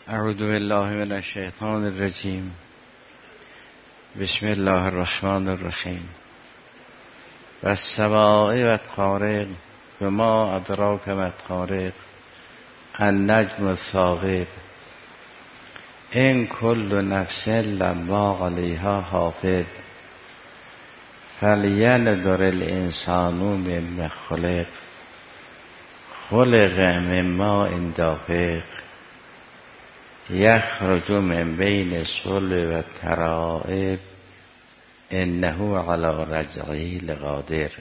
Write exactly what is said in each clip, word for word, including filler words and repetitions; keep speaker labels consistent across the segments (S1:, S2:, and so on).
S1: اعوذ بالله من الشیطان الرجیم. بسم الله الرحمن الرحیم. والسماء والطارق وما ادراک ما الطارق النجم الثاقب ان کل نفس لما علیها حافظ فلینظر الانسان مما خلق خلق من ماء دافق یخرج من بین الصلب والترائب انه علی رجعه لقادر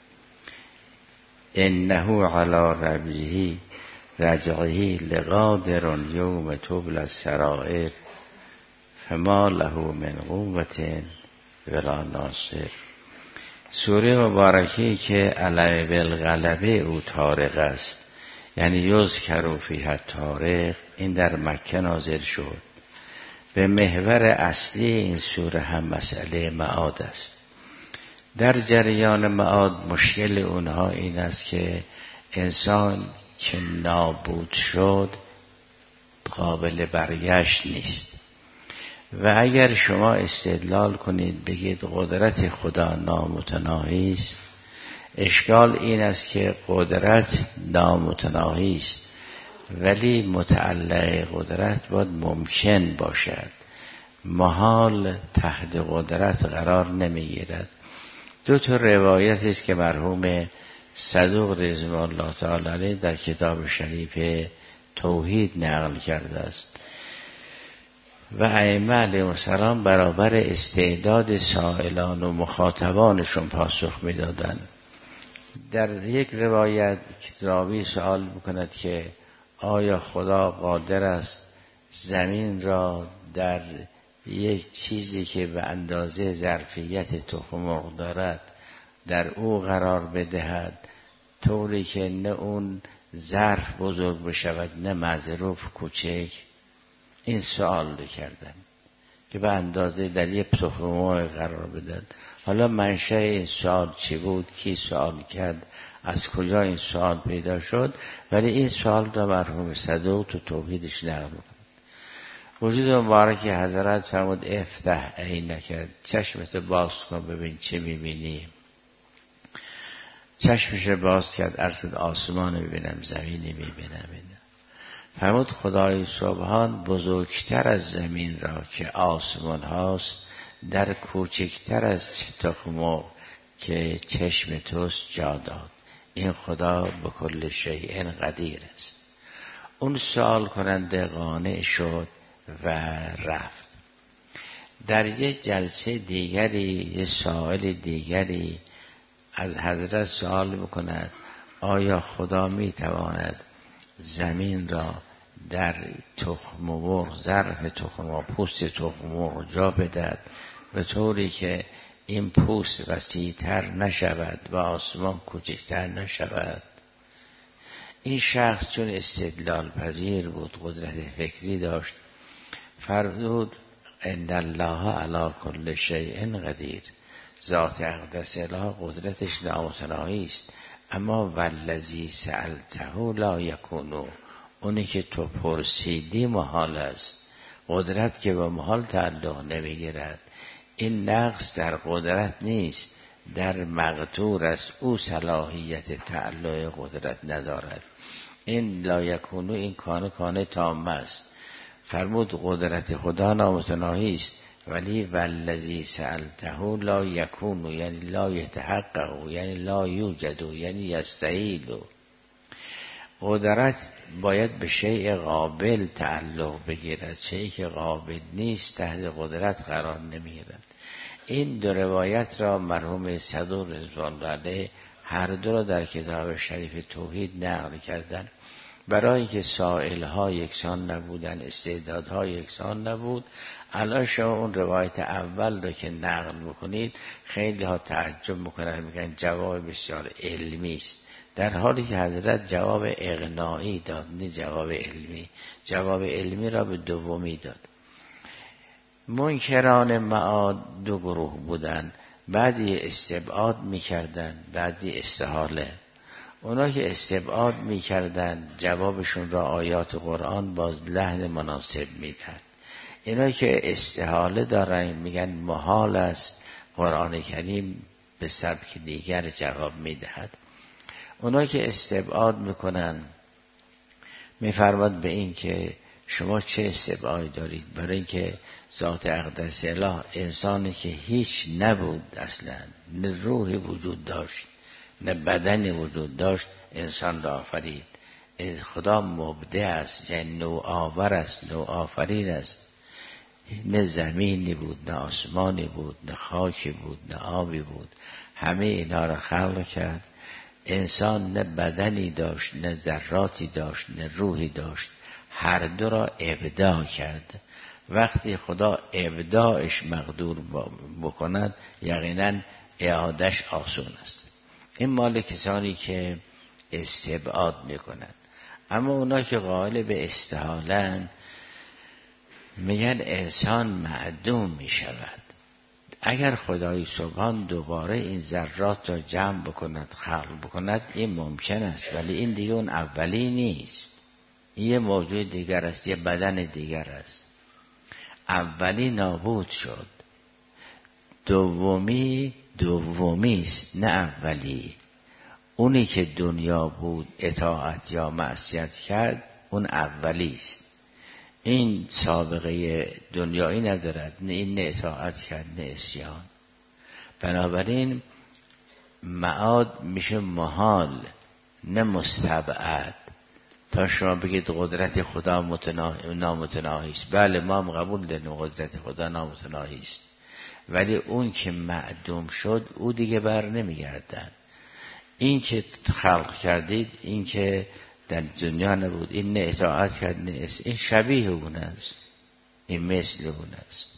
S1: انه علی رجعه رجعه لقادر یوم تبلی السرائر فما له من قوة ولا ناصر. سوره مبارکی که علم بالغلبه او طارق است، یعنی یذکر فیها الطارق، این در مکه نازل شد. به محور اصلی این سوره هم مسئله معاد است. در جریان معاد مشکل اونها این است که انسان که نابود شد قابل برگشت نیست و اگر شما استدلال کنید بگید قدرت خدا نامتناهی است، اشکال این است که قدرت نامتناهی است ولی متعلق قدرت باید ممکن باشد، محال تحت قدرت قرار نمیگیرد. دو تا روایت است که مرحوم صدوق رضوان الله تعالی علیه در کتاب شریف توحید نقل کرده است و ائمه علیهم السلام برابر استعداد سائلان و مخاطبانشون پاسخ میدادند. در یک روایت راوی سوال میکند که آیا خدا قادر است زمین را در یک چیزی که به اندازه ظرفیت تخم مرغ دارد در او قرار بدهد طوری که نه اون ظرف بزرگ بشود نه مظروف کوچک؟ این سوال کردن که به اندازه در یک تخم مرغ قرار بدهد. حالا منشأ این سوال چی بود، کی سوال کرد، از کجا این سوال پیدا شد، ولی این سوال را مرحوم صدوق تو توحیدش نقل می‌کند. وجود مبارک حضرت فرمود افتح عینک، چشمت باز کن ببین چه می‌بینی. چشمش باز کرد، ارصد آسمان می‌بینم، زمینی می‌بینم. فرمود خدای سبحان بزرگتر از زمین را که آسمان هاست در کوچکتر از تخم که چشم توست جا داد. این خدا به کل شیء قدیر است. اون سوال کننده قانع شد و رفت. در یک جلسه دیگری یه سائل دیگری از حضرت سوال میکند آیا خدا میتواند زمین را در تخم مرغ، ظرف تخم مرغ، پوست تخم مرغ جا بدهد به طوری که این پوست وسیع‌تر نشود و آسمان کوچکتر نشود؟ این شخص چون استدلال پذیر بود، قدرت فکری داشت، فرمود ان الله علی کل شیء قدیر. ذات اقدس اله قدرتش نامتناهی است، اما والذی سألته لا یکون، اونی که تو پرسیدی محال است. قدرت که به محال تعلق نمیگیرد. این نقص در قدرت نیست، در مقدور است. او صلاحیت تعلق قدرت ندارد. این لا یکونو، این کان کان تام است. فرمود قدرت خدا نامتناهی است ولی والذی سألته لا یکونو، یعنی لا یتحقق، یعنی لا یوجد، یعنی یستحیل. قدرت باید به شیء قابل تعلق بگیرد، شیء که قابل نیست تحت قدرت قرار نمیگیرد. این دو روایت را مرحوم صدوق رضوان الله علیه هر دو را در کتاب شریف توحید نقل کردند. برای که سائلها یکسان نبودن، استعدادها یکسان نبود. الان شما اون روایت اول رو که نقل میکنید خیلی ها تعجب میکنن، میگن جواب بسیار علمی است، در حالی که حضرت جواب اقناعی داد نه جواب علمی. جواب علمی را به دومی داد. منکران معاد دو گروه بودن، بعدی استبعاد میکردن، بعدی استحاله. اونا که استبعاد میکردن جوابشون را آیات قرآن باز لحن مناسب میدن. اینا که استحاله دارن میگن محال است قرآن کریم به سبک دیگر جواب میدهد. اونا که استبعاد میکنن میفرماد به این که شما چه استبعادی دارید؟ برای اینکه ذات اقدس اله انسانی که هیچ نبود اصلا، نه روحی وجود داشت نه بدنی وجود داشت، انسان را آفرید. خدا مبدع است، یعنی نوآور است، نوآفرین است. نه زمینی بود، نه آسمانی بود، نه خاکی بود، نه آبی بود، همه اینا را خلق کرد. انسان نه بدنی داشت، نه ذراتی داشت، نه روحی داشت، هر دو را ابداع کرد. وقتی خدا ابداعش مقدور بکند یقینا اعادش آسون است. این مال کسانی که استبعاد میکنند. اما اونا که قائل به استحالن میگن انسان معدوم میشود. اگر خدای سبحان دوباره این ذرات را جمع بکند، خلق بکند، این ممکن است، ولی این دیگه اون اولی نیست. این یه موضوع دیگر است، یه بدن دیگر است. اولی نابود شد، دومی دومی است، نه اولی. اونی که دنیا بود اطاعت یا معصیت کرد اون اولی است. این سابقه دنیایی ندارد، نه این نه اطاعت کرد نه عصیان. بنابراین معاد میشه محال نه مستبعد. تا شما بگید قدرت خدا متناهی نامتناهی است، بله ما هم قبول داریم قدرت خدا نامتناهی است، ولی اون که معدوم شد او دیگه بر نمیگردد. این که خلق کردید، این که در دنیا نبود، این نه اطاعت کرد نه است، این شبیه اون است، این مثل اون است.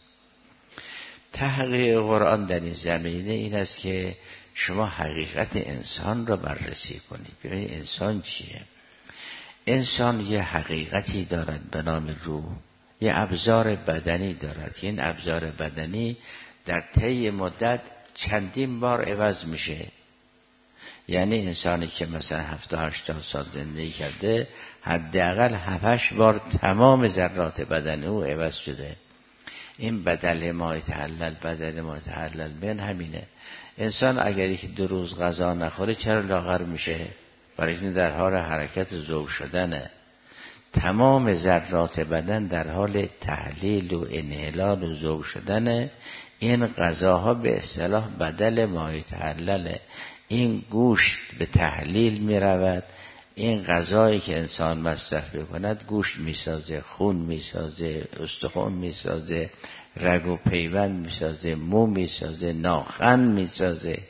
S1: تحقیق قرآن در این زمینه این است که شما حقیقت انسان را بررسی کنید. ببینید انسان چیه؟ انسان یه حقیقتی دارد به نام روح، یه ابزار بدنی دارد که این ابزار بدنی در طی مدت چندین بار عوض میشه. یعنی انسانی که مثلا هفتاد هشتاد سال زندگی کرده حداقل هفت هشت بار تمام ذرات بدن او عوض شده. این بدل ما یتحلل، بدل ما یتحلل بین همینه. انسان اگری که دو روز غذا نخوره چرا لاغر میشه؟ برای این در حال حرکت ذوب شدنه. تمام ذرات بدن در حال تحلیل و انحلال و ذوب شدنه. این غذاها به اصطلاح بدل ما یتحلله. این گوشت به تحلیل می رود. این غذایی که انسان مصرف بکند گوشت می سازه، خون می سازه، استخوان می سازه، رگ و پیوند می سازه، مو می سازه، ناخن می سازه.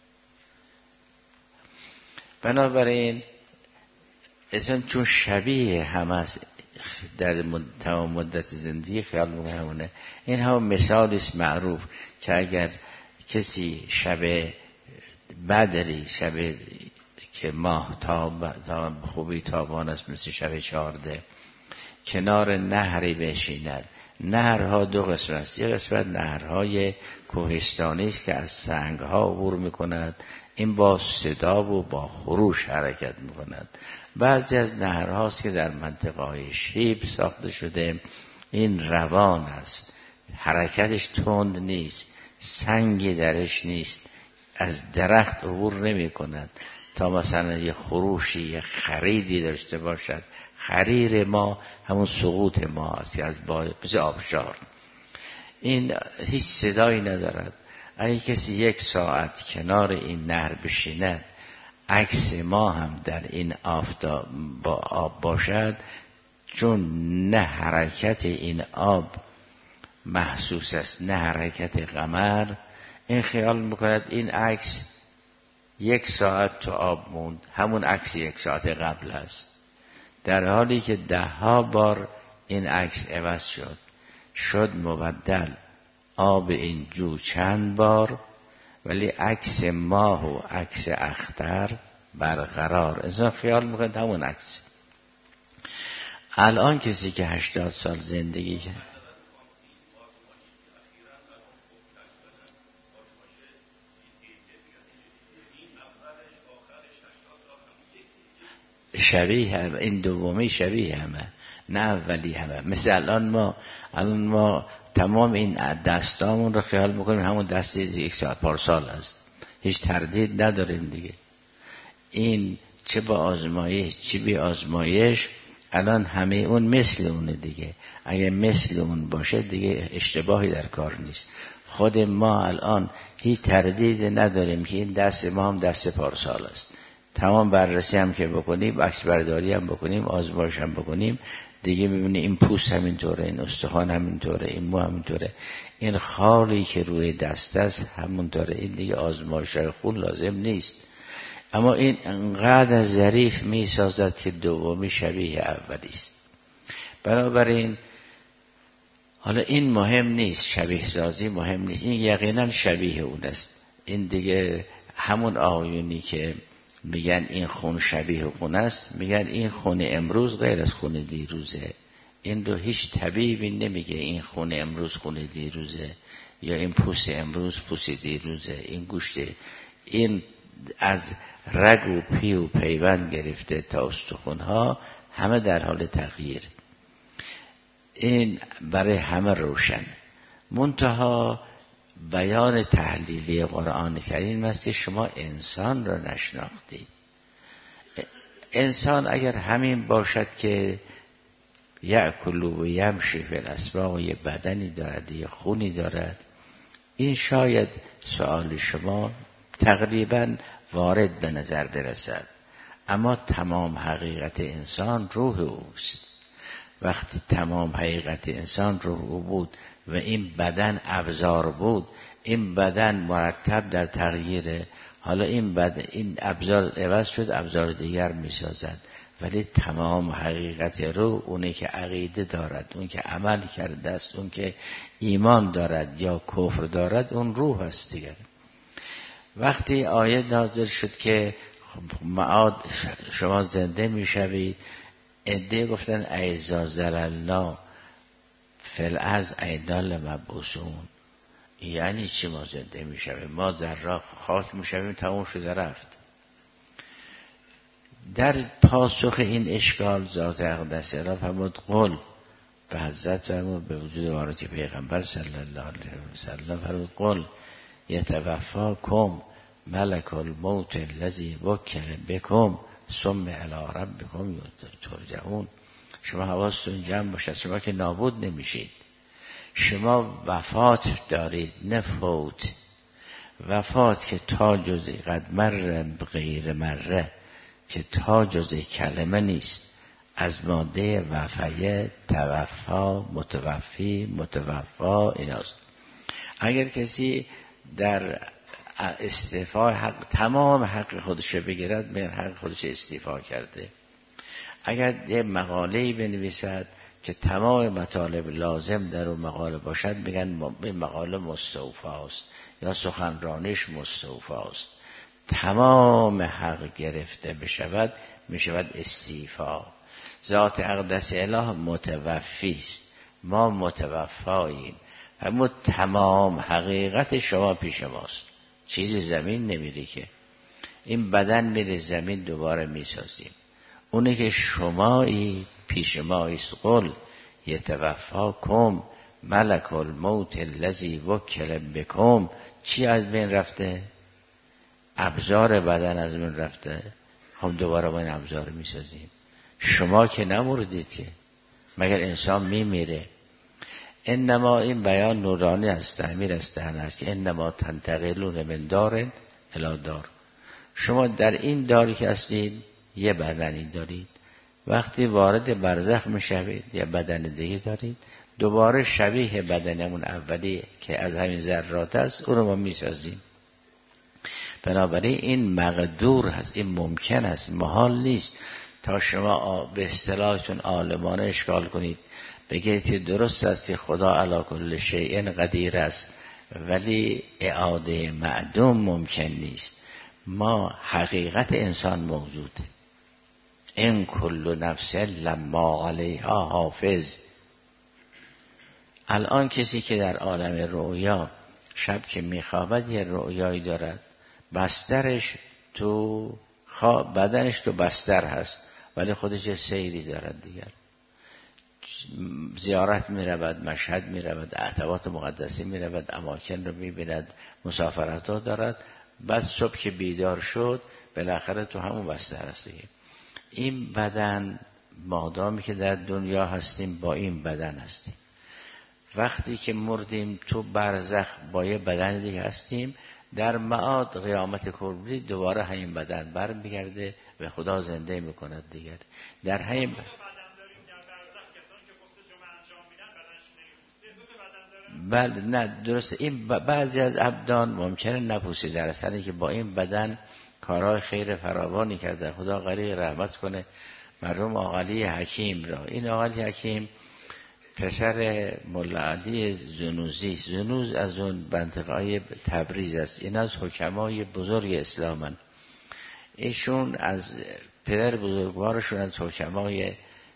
S1: بنابراین انسان چون شبیه هم است در تمام مدت زندگی خیال میکنه. این هم مثالی است معروف که اگر کسی شب بدری، شب که ماه تاب تا خوبی تابان است مثل شب چهارده، کنار نهری بشیند. نهرها دو قسمت است. یک قسمت نهرهای کوهستانی است که از سنگها عبور میکند، این با صدا و با خروش حرکت میکند. بعضی از نهرهاست که در منطقه‌های شیب ساخته شده، این روان است، حرکتش تند نیست، سنگی درش نیست، از درخت عبور نمی کند تا مثلا یه خروشی یه خریدی داشته باشد. خریر ما همون سقوط ما است که از با مثل آبشار، این هیچ صدایی ندارد. اگه کسی یک ساعت کنار این نهر بشیند، عکس ما هم در این آفتاب با آب باشد، چون نه حرکت این آب محسوس است نه حرکت قمر، این خیال میکند این عکس یک ساعت تو آب موند، همون عکس یک ساعت قبل است، در حالی که ده ها بار این عکس عوض شد شد مبدل. آب این جو چند بار، ولی عکس ماه و عکس اختر برقرار. انسان خیال میکنه همون عکس. الان کسی که هشتاد سال زندگی کرد، شبیه هم، این دومی شبیه همه نه اولی همه. مثل الان ما الان ما تمام این دستامون رو خیال میکنیم همون دست یک سال پارسال است، هیچ تردید نداریم دیگه. این چه با آزمایش چه بی آزمایش الان همه اون مثل اونه دیگه. اگه مثل اون باشه دیگه اشتباهی در کار نیست. خود ما الان هیچ تردید نداریم که این دست ما هم دست پارسال است. تمام بررسی هم که بکنیم، عکس برداری هم بکنیم، آزمایش هم بکنیم، دیگه میبینی این پوست همینطوره، این استخوان همینطوره، این مو همینطوره، این خالی که روی دست است همونطوره. این دیگه آزمایش‌های خون لازم نیست. اما این انقدر ظریف می سازد که دومی شبیه اولی است. بنابراین حالا این مهم نیست، شبیه سازی مهم نیست، این یقینا شبیه اون است. این دیگه همون آقایونی که میگن این خون شبیه خون است، میگن این خون امروز غیر از خون دیروزه. این رو هیچ طبیبی نمیگه این خون امروز خون دیروزه، یا این پوست امروز پوست دیروزه. این گوشت، این از رگ و پی و پیوند گرفته تا استخوان‌ها همه در حال تغییر. این برای همه روشن. منتها بیان تحلیلی قرآن کریم است که شما انسان را نشناختید. انسان اگر همین باشد که یأکل و یمشی فی الاسواق و یه بدنی دارد، یه خونی دارد، این شاید سؤال شما تقریبا وارد به نظر برسد. اما تمام حقیقت انسان روح اوست. وقتی تمام حقیقت انسان روح او بود و این بدن ابزار بود، این بدن مرتب در تغییره. حالا این بدن، این ابزار عوض شد، ابزار دیگر می سازد، ولی تمام حقیقت روح اونه که عقیده دارد، اون که عمل کرده است، اون که ایمان دارد یا کفر دارد، اون روح است دیگر. وقتی آیه نازل شد که معاد شما زنده می شوید، عده گفتن ایزا زللنا فالارض اینا لمبعوثون. یعنی چی ما زنده می شویم؟ ما در راه خاک می شویم، تموم شده رفت. در پاسخ این اشکال ذات اقدس را فرمود قل، به حضرت فرمود به وجود وارد پیغمبر صلی الله علیه و سلم فرمود قل یتوفاکم ملک الموت الذی وکل بکم ثم الی ربکم ترجعون. شما حواستون جمع باشد، شما که نابود نمیشید. شما وفات دارید، نه فوت. وفات که تا جزی قد مره غیر مره، که تا جزی کلمه نیست، از ماده وفیه، توفا، متوفی، متوفا ایناست. اگر کسی در استعفاء حق تمام حق خودش بگیرد، میگن حق خودش استعفا کرده. اگر یه مقاله‌ای بنویسد که تمام مطالب لازم در اون مقاله باشد، میگن این مقاله مستوفاست یا سخنرانیش مستوفاست. تمام حق گرفته بشود میشود استعفا. ذات اقدس اله متوفی است، ما متوفاییم. همون تمام حقیقت شما پیش ماست، چیزی زمین نمیره که. این بدن میره زمین، دوباره میسازیم. اونه که شمایی پیش ما است. قل یتوفاکم ملک الموت الذی وکل بکم. چی از بین رفته؟ ابزار بدن از بین رفته. هم دوباره ما این ابزار میسازیم. شما که نمردید که، مگر انسان میمیره؟ انما این بیان نورانی است، تعمیر است است که انما تنتقلون من دار الی دار. شما در این داری که هستید یه بدنی دارید، وقتی وارد برزخ میشوید یه بدن دیگه دارید، دوباره شبیه بدنمون اولی که از همین ذرات است اون رو ما میسازیم. بنابراین این مقدور هست، این ممکن است، محال نیست. تا شما به اصطلاحتون عالمانه اشکال کنید بگید که درست است که خدا علی کل شیء قدیر است، ولی اعاده معدوم ممکن نیست. ما حقیقت انسان موجوده. این کل نفس لما علیها حافظ. الان کسی که در عالم رؤیا شب که میخوابد یه رؤیایی دارد، بسترش تو خواب، بدنش تو بستر هست، ولی خودش یه سیری دارد دیگر. زیارت می رود، مشهد می رود، اعتباط مقدسی می رود، اماکن رو می بیند، مسافرت ها دارد. بعد صبح که بیدار شد بالاخره تو همون بستر هست دیگه. این بدن مادامی که در دنیا هستیم با این بدن هستیم، وقتی که مردیم تو برزخ با یه بدن دیگه هستیم، در معاد قیامت کبری دوباره همین بدن برمیگرده و خدا زنده میکند دیگر. در همین بله نه درسته، این بعضی از ابدان ممکنه نپوسی در اصلی که با این بدن کارهای خیر فراوانی کرده، خدا غریق رحمت کنه مرحوم آقاعلی حکیم را. این آقاعلی حکیم پسر مولا علی زنوزی، زنوز از اون منطقه تبریز است، این از حکمای بزرگ اسلامن. ایشون از پدر بزرگوارشون از حکمای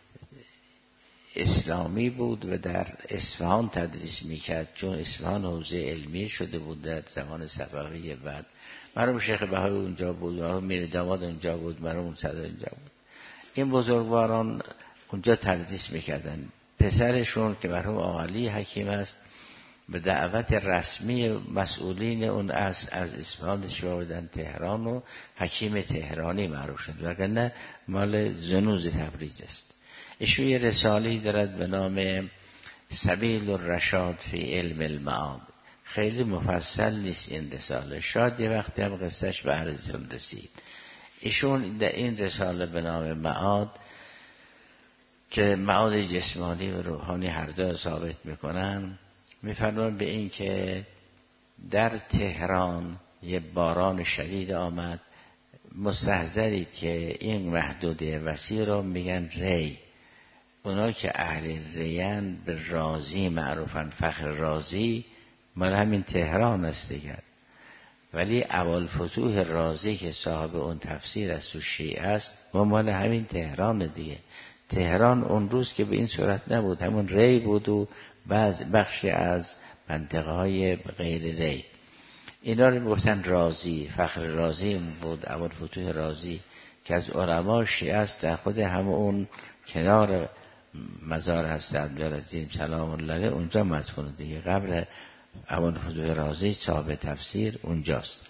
S1: اسلامی بود و در اصفهان تدریس میکرد، چون اصفهان حوزه علمی شده بود در زمان صفوی. بعد مرحوم شیخ بهایی اونجا بود، مرحوم میر داماد اونجا بود، مرحوم صدر اونجا بود. این بزرگواران اونجا تدریس میکردن. پسرشون که مرحوم آقاعلی حکیم است به دعوت رسمی مسئولین اون از از اصفهان شوردن تهران و حکیم تهرانی معروف شد، وگرنه مال زنوز تبریز است. ایشون یه رساله‌ای دارد به نام سبیل الرشاد فی علم المعاد. خیلی مفصل نیست این رساله، شاید یه وقتی هم قصهش به عرضتون رسید. ایشون در این رساله به نام معاد که معاد جسمانی و روحانی هر دو ثابت میکنن، میفرمان به این که در تهران یه باران شدید آمد، مستحضرید که این محدوده وسیع رو میگن ری. اونا که اهل ریان به رازی معروفن، فخر رازی مال همین تهران است دیگر. ولی ابوالفتوح رازی که صاحب اون تفسیر است و شیعه است و مال همین تهران دیگه. تهران اون روز که به این صورت نبود، همون ری بود و بعض بخشی از منطقه های غیر ری. اینا رو میگفتن رازی، فخر رازی بود، ابوالفتوح رازی که از علما شیعه است، در خود همون کنار مزار هست عبدالعظیم سلام الله علیه اونجا مدفون دیگه. قبر ابوالفتوح رازی صاحب تفسیر اونجاست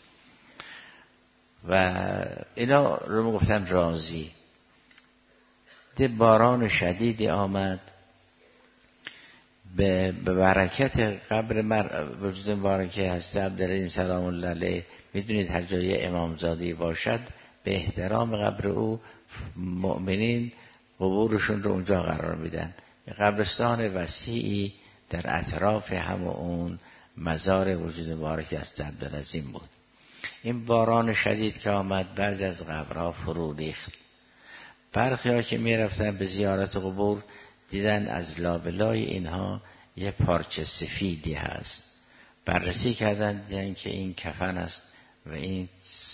S1: و اینا رو میگفتن رازی. ده باران شدیدی آمد به برکت قبر مر وجود مبارکه هست عبدالعظیم سلام الله علیه. میدونید هر جای امامزادی باشد به احترام قبر او مؤمنین قبورشون رو اونجا قرار میدن. قبرستان وسیعی در اطراف هم اون مزار وجود مبارک است عبدالعظیم بود. این باران شدید که آمد بعضی از قبرها فرو ریخت. برخی ها که می رفتن به زیارت قبور دیدن از لابلای اینها یه پارچه سفیدی هست. بررسی کردن دیدن که این کفن است و این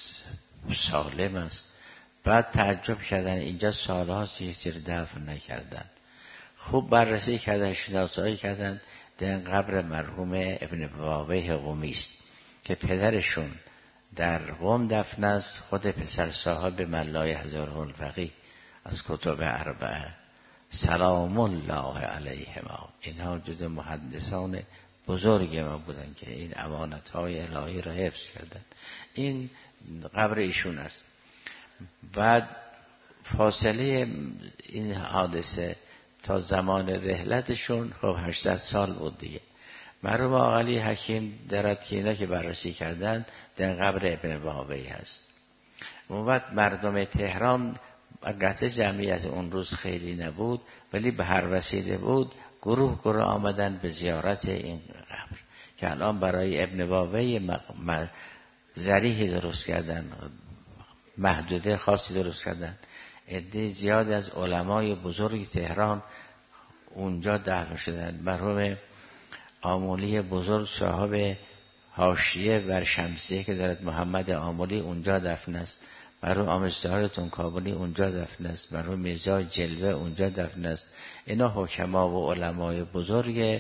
S1: سالم است. بعد تعجب کردن اینجا سالهاست یک جور دفن نکردن. خوب بررسی کردن، شناسایی کردن، دیدن قبر مرحوم ابن بابویه قمی است که پدرشون در قم دفن است، خود پسر صاحب ملای هزار الفقیه از کتب اربعه سلام الله علیهما. اینها جز محدثان بزرگ ما بودن که این امانت‌های الهی را حفظ کردن. این قبر ایشون است. بعد فاصله این حادثه تا زمان رحلتشون خب هشتصد سال بود دیگه. مرحوم آقاعلی حکیم دارد که اینا که بررسی کردن در قبر ابن بابویه هست. اون وقت مردم تهران البته جمعیت اون روز خیلی نبود، ولی به هر وسیله بود گروه گروه آمدن به زیارت این قبر که الان برای ابن بابویه ذریحی درست کردن، محدوده خاصی درست کردن. عده زیاد از علمای بزرگ تهران اونجا دفن شدن. مرحوم آمولی بزرگ صاحب حاشیه بر شمسیه که دارد محمد آمولی اونجا دفن است. مرحوم آمستهارتون کابلی اونجا دفن است. مرحوم میرزا جلوه اونجا دفن است. اینا حکما و علمای بزرگ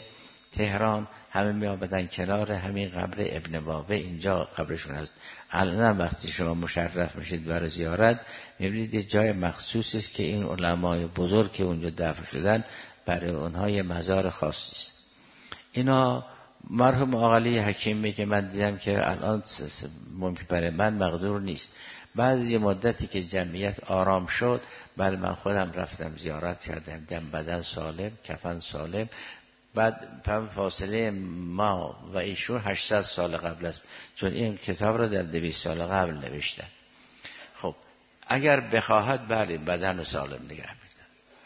S1: تهران همه می آمدن کنار همین قبر ابن بابه، اینجا قبرشون هست. الان وقتی شما مشرف میشید برای زیارت میبینید یه جای مخصوصی است که این علمای بزرگ که اونجا دفن شدن برای اونها یه مزار خاصی است. اینا مرحوم آقای حکیمی که من دیدم که الان ممکن برای من مقدور نیست، بعد از یه مدتی که جمعیت آرام شد، بله من خودم رفتم زیارت کردم، دیدم بدن سالم، کفن سالم. بعد فاصله ما و ایشون هشتصد سال قبل است، چون این کتاب رو در دویست سال قبل نوشتن. خب اگر بخواهد بله بدن رو سالم نگه می‌دارد.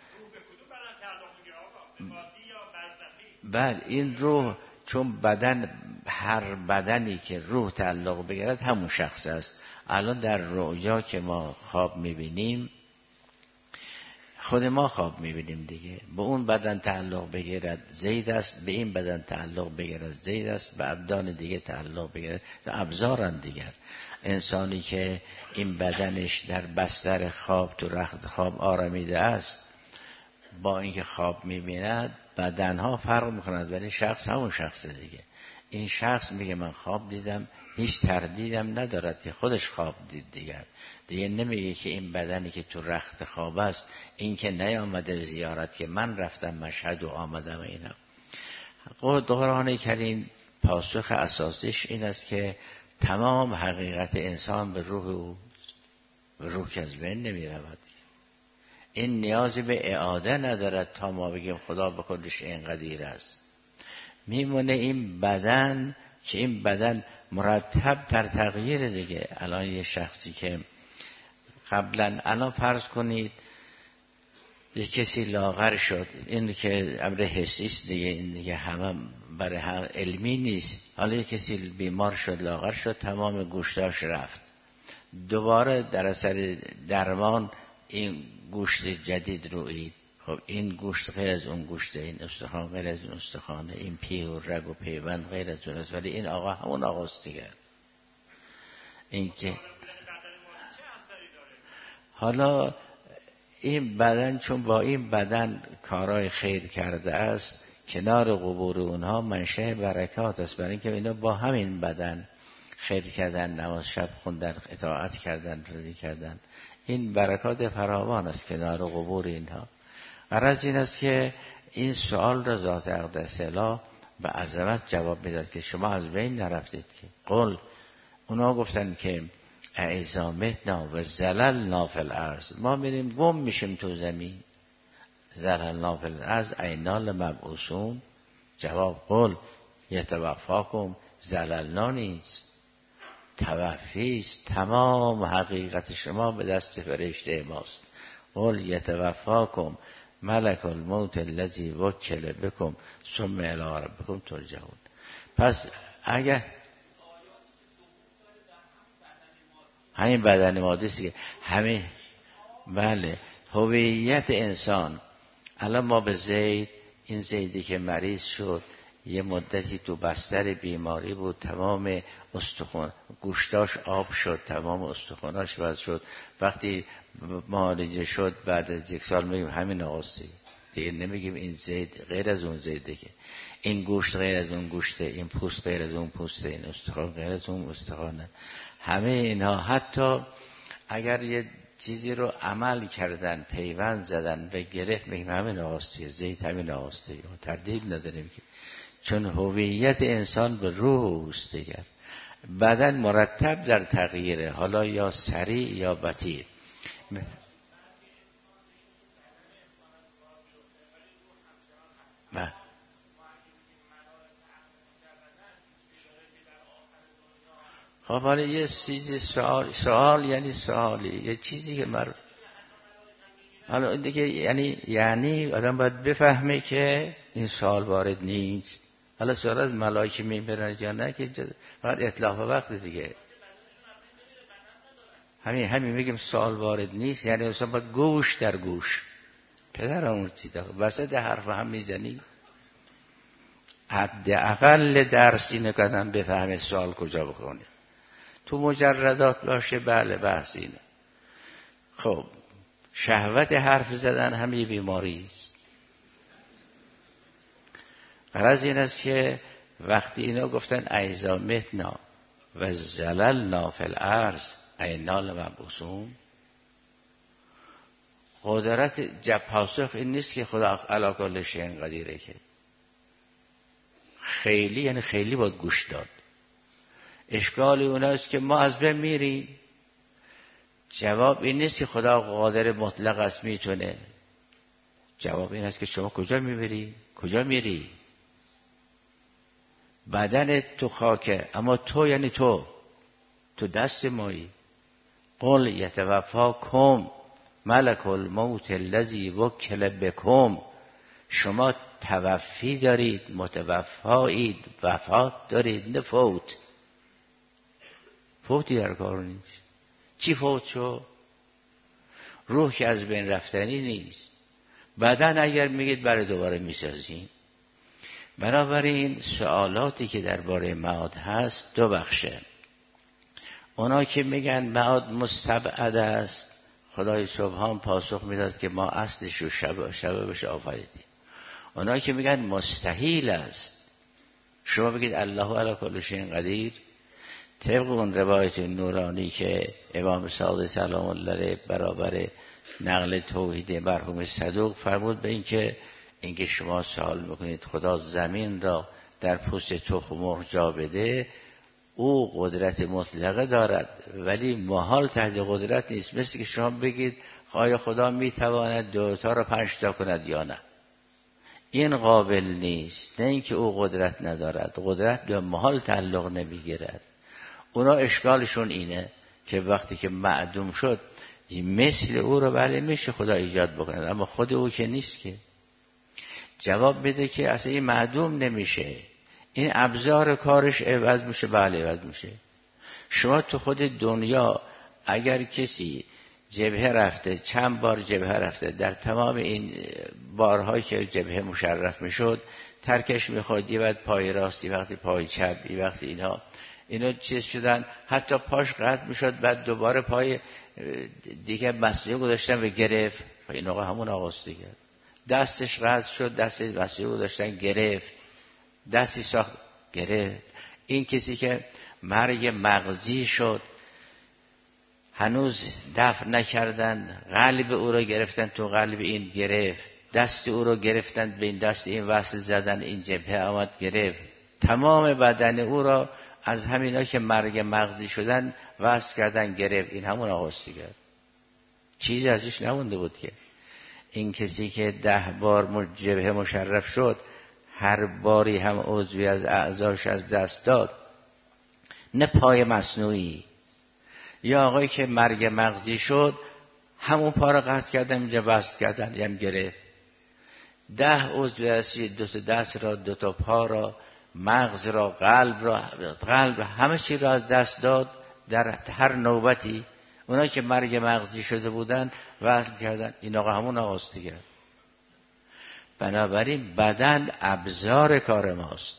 S1: بعد این روح، چون بدن، هر بدنی که روح تعلق بگیرد همون شخص است. الان در رؤیا که ما خواب می‌بینیم، خود ما خواب می‌بینیم دیگه، به اون بدن تعلق بگیرد زید است، به این بدن تعلق بگیرد زید است، به ابدان دیگه تعلق بگیرد ابزارن دیگر. انسانی که این بدنش در بستر خواب تو رخت خواب آرامیده است، با اینکه خواب می‌بیند بدنها فرق می‌کند، ولی شخص همون شخص دیگه. این شخص میگه من خواب دیدم، هیچ تردیدم ندارد که خودش خواب دید دیگر. دیگه نمیگه که این بدنی که تو رخت خواب است، این که نیامده زیارت که من رفتم مشهد و آمدم. اینا قرآن کریم پاسخ اساسیش این است که تمام حقیقت انسان به روح او، به روح که از بین نمی رود. این نیازی به اعاده ندارد تا ما بگیم خدا به کلش اینقدیر است. میمونه این بدن که این بدن مرتب در تغییر دیگه. الان یه شخصی که قبلا، الان فرض کنید یه کسی لاغر شد، این که امر حسی است دیگه، این دیگه همه برای هم علمی نیست. حالا یه کسی بیمار شد، لاغر شد، تمام گوشتاش رفت، دوباره در اثر درمان این گوشت جدید رویید. خب این گوشت غیر از اون گوشته، این استخوان غیر از اون استخوانه، این پی و رگ و پیوند غیر از اون است، ولی این آقا همون آقاست دیگه. این که حالا این بدن چون با این بدن کارهای خیر کرده است، کنار قبور اونها منشأ برکات است، برای اینکه اینا با همین بدن خیر کردن، نماز شب خوندن، اطاعت کردن، رضی کردن، این برکات فراوان است کنار قبور اینها. غرض این است که این سوال را ذات اقدس اله به عظمت جواب میداد که شما از بین نرفتید که. قل، اونا گفتن که اذا متنا و زللنا فی الارض، ما میریم گم میشیم تو زمین. زللنا فی الارض اینا لمبعوثون. جواب قل یتوفاکم، زللنا نیست، توفیست. تمام حقیقت شما به دست فرشته ماست. قل یتوفاکم ملک الموت الذی وکل بکم ثم الی ربکم ترجعون. پس اگر همین بدن ماده است که همه، بله، هویت انسان. الان ما به زید، این زیدی که مریض شد، یه مدتی تو بستر بیماری بود، تمام استخوان گوشتاش آب شد، تمام استخواناش وز شد. وقتی معالجه شد بعد از یک سال میگیم همین آقاستی دیگه، نمیگیم این زید غیر از اون زیده، که این گوشت غیر از اون گوشته، این پوست غیر از اون پوسته، این استخوان غیر از اون استخوانه. همه اینها حتی اگر یه چیزی رو عمل کردن، پیوند زدن و گرفت، میگیم همین آقاستی، زید همین آقاستی، تردید نداریم که، چون هویت انسان به روح است دیگر. بدن مرتب در تغییره، حالا یا سریع یا بطیء. خب حالا یه چیزی سوال سوال یعنی سوالی، یه چیزی که مر حالا دیگه یعنی یعنی آدم باید بفهمه که این سوال وارد نیست. حالا سوال از ملائکه میبرن یا نه که فقط اتلاف وقت دیگه. همین همین میگیم سوال وارد نیست، یعنی اصلا باید گوش در گوش. پدرمون چیده وسط حرف هم میزنی، حداقل درس اینو کردن بفهمه سوال کجا بکنه. تو مجردات باشه بله بحث اینه. خب شهوت حرف زدن هم یه بیماری است. غرض این است که وقتی اینا گفتن ایذا متنا و زللنا فی الارض اینا لمبعوثون، قدرت جب پاسخ این نیست که خدا علی کل شیء قدیره، که خیلی یعنی خیلی باید گوش داد. اشکال اوناست که ما از بین میریم. جواب این نیست که خدا قادر مطلق است میتونه. جواب این است که شما کجا میبری؟ کجا میری؟ بدن تو خاکه، اما تو یعنی تو تو دست مایی. قل یتوفاکم ملک الموت الذی وکل بکم، شما توفی دارید، متوفایید، وفات دارید، نه فوت. فوتی در کار نیست. چی فوت شو؟ روح که از بین رفتنی نیست. بدن اگر میگید برای دوباره میسازیم. بنابراین سوالاتی که درباره معاد هست دو بخشه. اونا که میگن معاد مستبعد است، خدای سبحان پاسخ میداد که ما اصلش رو شب شب بشه آفریدیم. اونا که میگن مستحیل است، شما بگید الله علی کل شیء قدیر. طبق اون روایت نورانی که امام صادق سلام الله علیه برابر نقل توحید مرحوم صدوق فرمود به این که اینکه شما سوال میکنید خدا زمین را در پوست تخم مرغ جا بده، او قدرت مطلقه دارد ولی محال تحت قدرت نیست. مثل که شما بگید آیا خدا میتواند دوتا را پنج تا کند یا نه، این قابل نیست. نه اینکه او قدرت ندارد، قدرت به محال تعلق نمیگیرد. اونا اشکالشون اینه که وقتی که معدوم شد مثل او رو بله میشه خدا ایجاد بکند، اما خود او که نیست. که جواب بده که اصلا این معدوم نمیشه، این ابزار کارش عوض میشه. بله عوض میشه. شما تو خود دنیا اگر کسی جبهه رفته، چند بار جبهه رفته، در تمام این بارهایی که جبهه مشرف میشد ترکش میخواد، یه وقت پای راستی، وقتی پای چپ، یه وقتی اینها اینا چیز شدن، حتی پاش قطع میشد، بعد دوباره پای دیگه مسئولی گذاشتن و گرفت. این آقا همون آغاز دیگه. دستش قطع شد، دست مسئولی گذاشتن گرفت، دستی ساخت گرفت. این کسی که مرگ مغزی شد هنوز دفع نکردن، قلب او رو گرفتن، تو قلب این گرفت، دست او رو گرفتن به این دست این وصل زدن، این جبهه آمد گرفت. تمام بدن او را از همینا که مرگ مغزی شدن وصل کردن گرفت. این همون آغاز دیگر، چیزی ازش نمونده بود. که این کسی که ده بار جبهه مشرف شد، هر باری هم عضوی از اعضاش از دست داد، نه پای مصنوعی. یا آقایی که مرگ مغزی شد همون پا را قطع کردن، اینجا وصل کردن، یعنی گرفت. ده عضو اصلی، دو تا دست را، دو تا پا را، مغز را، قلب را، قلب همه چی را از دست داد در هر نوبتی. اونا که مرگ مغزی شده بودن وصل کردن. این آقا همون آغاز دیگر. بنابراین بدن ابزار کار ماست.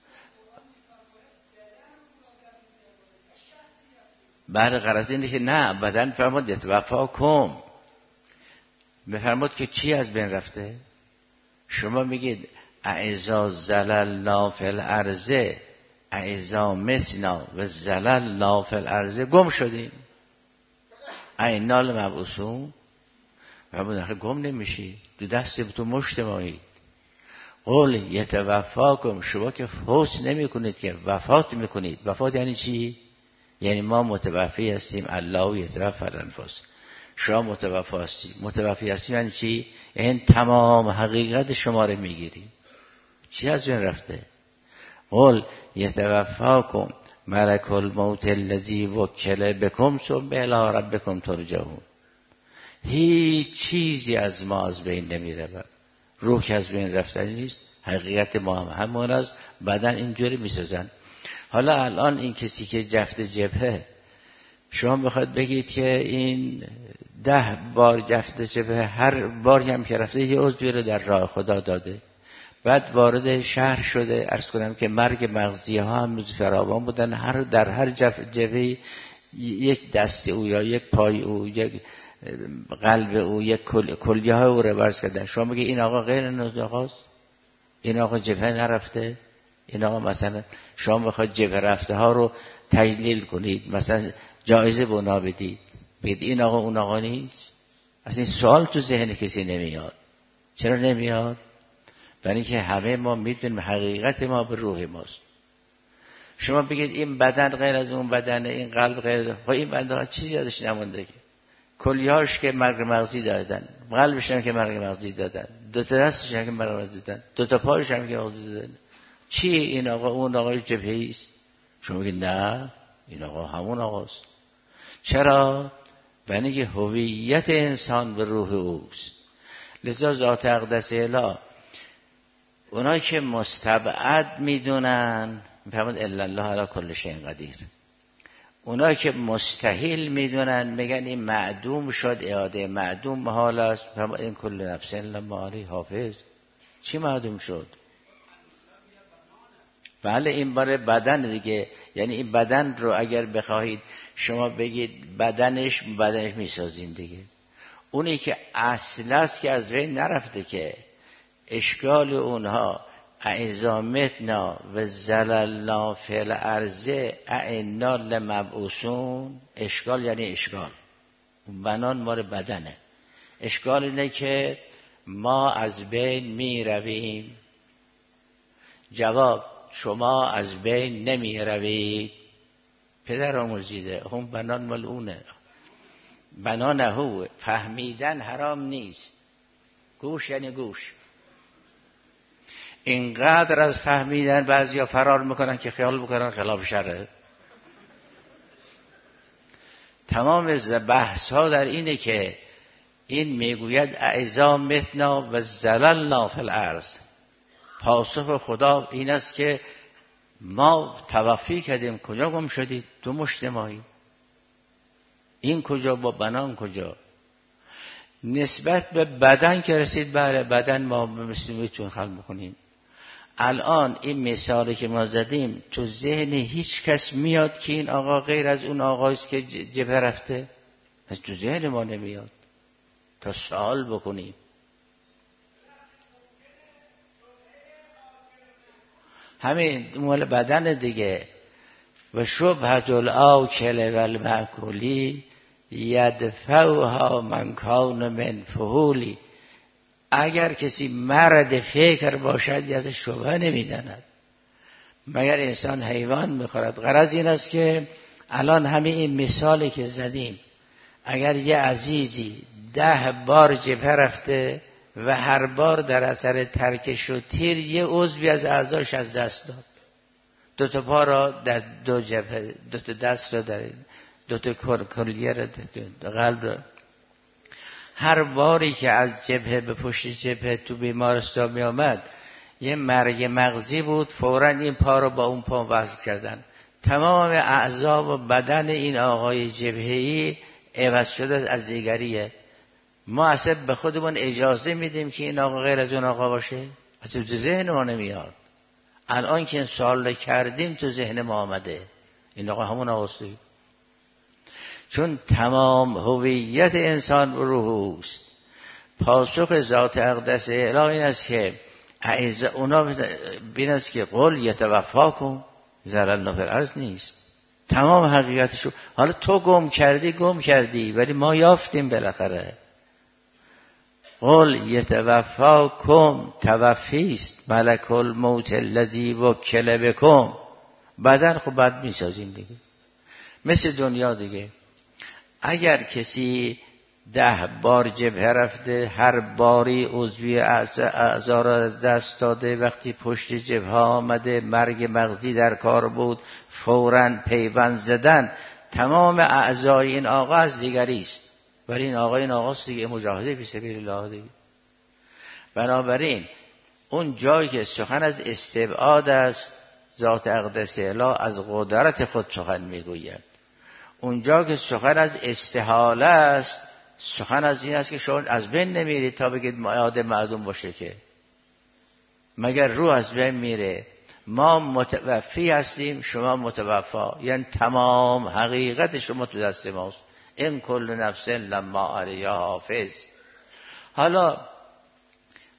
S1: بعد غرض اینه که نه، بدن فرمود یتوفاکم، بفرمود که چی از بین رفته؟ شما میگید اذا زللنا فی الارض اذا مسنا و زللنا فی الارض، گم شدیم. اینا لمبعوثون، فرمود آخه گم نمیشی، دو دست تو مشت مایی. قل یتوفاکم، شما که فوت نمی کنید که وفات میکنید. وفات یعنی چی؟ یعنی ما متوفی هستیم، الله یتوفی الانفس. شما متوفی هستی. متوفی هستیم یعنی چی؟ یعنی تمام حقیقت شما رو میگیری. چی از بین رفته؟ قل یتوفاکم ملک الموت الذی وکل بکم ثم الی ربکم ترجعون. هیچ چیزی از ما از بین نمیره. روح که از بین رفتنی نیست، حقیقت ما هم همون است. بدن اینجوری میسازن. حالا الان این کسی که جفت جبهه، شما بخواید بگید که این ده بار جفت جبهه، هر باری هم که رفته یه عضوی رو در راه خدا داده، بعد وارد شهر شده. عرض کنم که مرگ مغزی ها هم فراوان بودن، هر در هر جبهه یک دست او یا یک پای او، یک قلب او، یک کل... کلیه های او رو برز کردن. شما بگید این آقا غیر نزاقاست؟ این آقا جبهه نرفته؟ این آقا مثلا شما بخواید جبهه رفته ها رو تجلیل کنید، مثلا جایزه به اونا بدید، بگید این آقا اون آقا نیست. اصلا این سوال تو ذهن کسی نمیاد. چرا نمیاد؟ برای اینکه همه ما میدونیم حقیقت ما به روح ماست. شما بگید این بدن غیر از اون بدنه، این قلب غیر از اون، این بنده ها چیزی ازش نمونده که کلیهاش که مرگ مغزی دادن، قلبش هم که مرگ مغزی دادن، دو تا دستش هم که مرگ مغزی دادن، دو تا پایش هم که مغزی دادن. چی این آقا اون آقای جبهه‌ای است؟ شما بگید نه این آقا همون آقاست. چرا؟ برای اینکه هویت انسان به روح اوست. لذا ذات اقدس اله اونایی که مستبعد میدونن میفهمند الا الله علی کل شیء قدیر، اونایی که مستحیل میدونن میگن این معدوم شد، اعاده معدوم محال است. میفهمند این کل نفس لما علی حافظ. چی معدوم شد؟ بله این باره بدن دیگه، یعنی این بدن رو اگر بخواهید شما بگید بدنش بدنش میسازین دیگه. اونی که اصل است که از بین نرفته که اشکال اونها اعزا متنا و زللنا فی الارض اعنا لمبعوثون. اشکال یعنی اشکال بنان مال بدنه. اشکال اینه که ما از بین می رویم. جواب شما از بین نمی روید. پدر آموزیده هم بنان مال اونه. بنانه هو. فهمیدن حرام نیست. گوش یعنی گوش. اینقدر از فهمیدن بعضیا فرار میکنن که خیال بکنن خلاف شرعه. تمام بحث ها در اینه که این میگوید اعزا متنا و زللنا فی الارض. پاسخ خدا این است که ما توفی کردیم. کجا گم شدید؟ تو مشت مایی. این کجا با بنان کجا؟ نسبت به بدن که رسید بله بدن ما مثل میتون خلق بکنیم. الان این مثالی که ما زدیم تو ذهن هیچ کس میاد که این آقا غیر از اون آقایست که جبهه رفته؟ از تو ذهن ما نمیاد تا سوال بکنیم. همین مال بدن دیگه. و شبهت الاکل و المأکولی یدفعها من کان من فحولی. اگر کسی مرد فکر باشد از شبهه نمیداند مگر انسان حیوان میخورد. غرض این است که الان همه این مثالی که زدیم اگر یه عزیزی ده بار جبهه رفته و هر بار در اثر ترکش و تیر یه عضوی از اعضاش از دست داد، دو تا پا را در دو جبهه، دو تا دست را در دو تا کلیه را در قلب را، هر باری که از جبهه به پشت جبهه تو بیمارستان می آمد یه مرگ مغزی بود، فوراً این پا رو با اون پا وصل کردن. تمام اعضا و بدن این آقای جبهه‌ای عوض شده از دیگریه. ما اصلا به خودمون اجازه میدیم که این آقا غیر از اون آقا باشه؟ اصلا تو ذهن ما نمیاد. الان که این سوال کردیم تو ذهن ما آمده این آقا همون آقاست. چون تمام هویت انسان روح اوست. پاسخ ذات اقدس اله این است که اعزا اونا بین است که قل یتوفاکم زللنا فی الارض نیست. تمام حقیقتشو حالا تو گم کردی گم کردی ولی ما یافتیم بالاخره. قل یتوفاکم توفیست ملک الموت الذی وکل بکم. بدن خب بعد میسازیم دیگه مثل دنیا دیگه. اگر کسی ده بار جبهه رفته هر باری عضوی اعضا را دست داده، وقتی پشت جبهه آمده مرگ مغزی در کار بود فوراً پیوند زدن، تمام اعضای این آقا از دیگری است. ولی این آقا این آقاست دیگه، مجاهده فی سبیل الله دیگه. بنابراین اون جایی که سخن از استبعاد است ذات اقدس اله از قدرت خود سخن میگوید. اونجا که سخن از استحاله است سخن از این است که شما از بین نمیرید تا بگید اعاده معدوم باشه. که مگر روح از بین میره؟ ما متوفی هستیم شما متوفا، یعنی تمام حقیقت شما تو دست ماست. این کل نفس لما علیها حافظ. حالا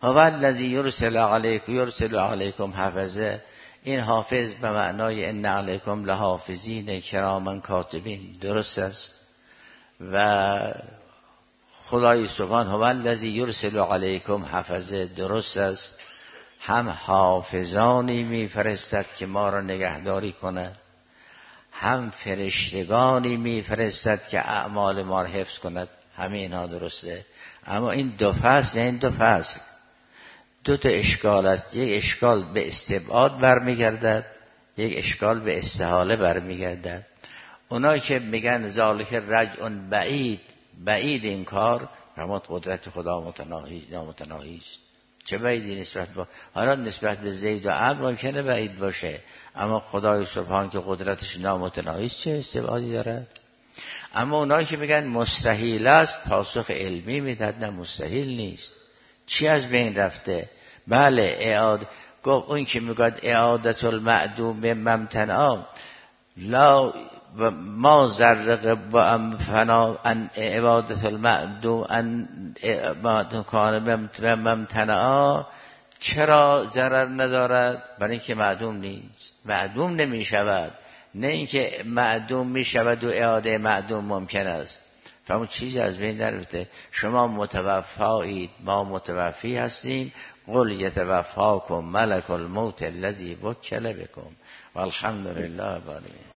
S1: هو الذی یرسل علیکم یرسل علیکم حفظه. این حافظ به معنای ان علیکم لحافظین کراما کاتبین درست است. و خدای سبحان هو الذی یرسل علیکم حفظه درست است. هم حافظانی میفرستد که ما را نگهداری کند، هم فرشتگانی میفرستد که اعمال ما را حفظ کند. همه اینها درسته. اما این دو فصل، این دو فصل دو تا اشکال است. یک اشکال به استبعاد برمیگردد، یک اشکال به استحاله برمیگردد. اونایی که میگن ذالک رجع بعید، بعید این کار، فرمود قدرت خدا متناهی نامتناهی است. چه بعیدی نسبت با حالا نسبت به زید و عمرو ممکنه بعید باشه، اما خدای سبحان که قدرتش نامتناهی است چه استبعادی دارد؟ اما اونایی که میگن مستحیل است، پاسخ علمی میداد نه مستحیل نیست. چی از بین رفته؟ بله اعاده، گفت اون که میگه اعادت المعدوم ممتنع لا ما زرق با ام فنا ان اعادت المعدوم ان کان ممتنع. چرا ضرر ندارد؟ برای اینکه معدوم نیست، معدوم نمی شود، نه اینکه معدوم می شود و اعاده معدوم ممکن است. فهمون چیزی از بین نرفته. شما متوفایید، ما متوفی هستیم. قل یتوفاکم ملک الموت الذی وکل بکم والحمد لله رب العالمین.